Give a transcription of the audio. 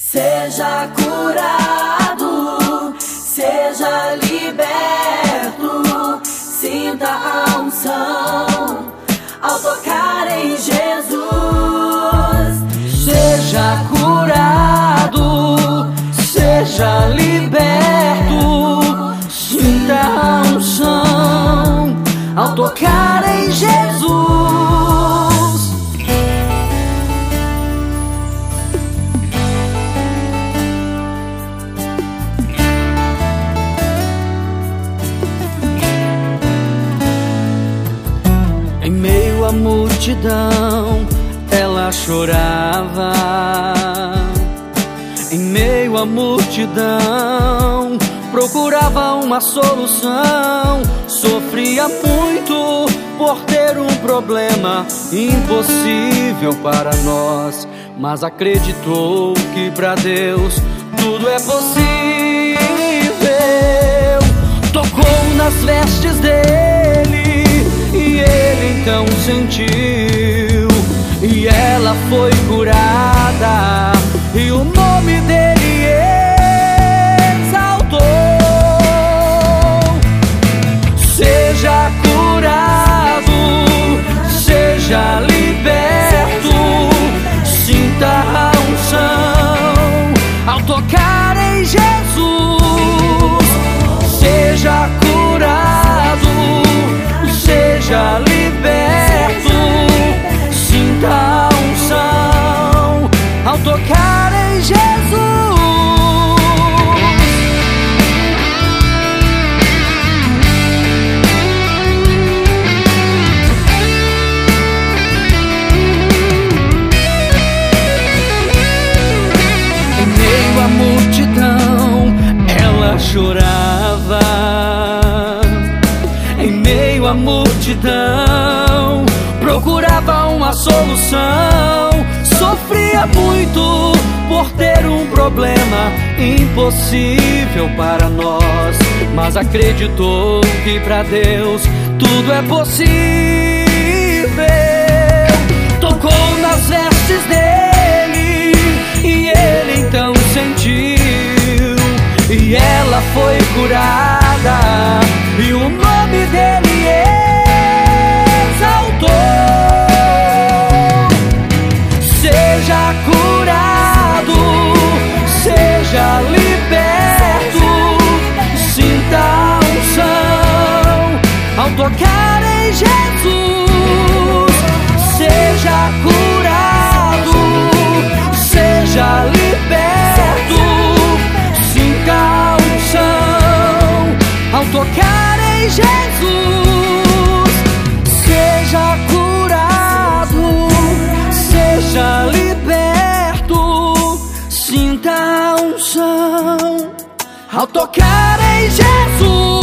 Seja curado, seja liberto, sinta a unção ao tocar em Jesus. Seja curado, seja liberto, sinta a unção ao tocar em Jesus. Em meio à multidão, ela chorava. Em meio à multidão, procurava uma solução. Sofria muito por ter um problema impossível para nós, mas acreditou que para Deus tudo é possível. Tocou nas vestes dele e ele então sentiu, e ela foi curada, e o nome dele exaltou. Seja curado, seja liberto, sinta a unção ao tocar em Jesus. Seja curado, seja liberto, sinta a unção ao tocar em Jesus. Em meio à multidão, ela chorava. Em meio à multidão, procurava uma solução. Sofria muito por ter um problema impossível para nós, mas acreditou que para Deus tudo é possível. Tocou nas vestes dele e ele então sentiu, e ela foi curada, e o nome dele exaltou. Seja curado, seja liberto, sinta a unção ao tocar em Jesus. Seja curado, seja liberto, sinta a unção ao tocar em Jesus. Seja curado, seja liberto, sinta a unção ao tocar em Jesus.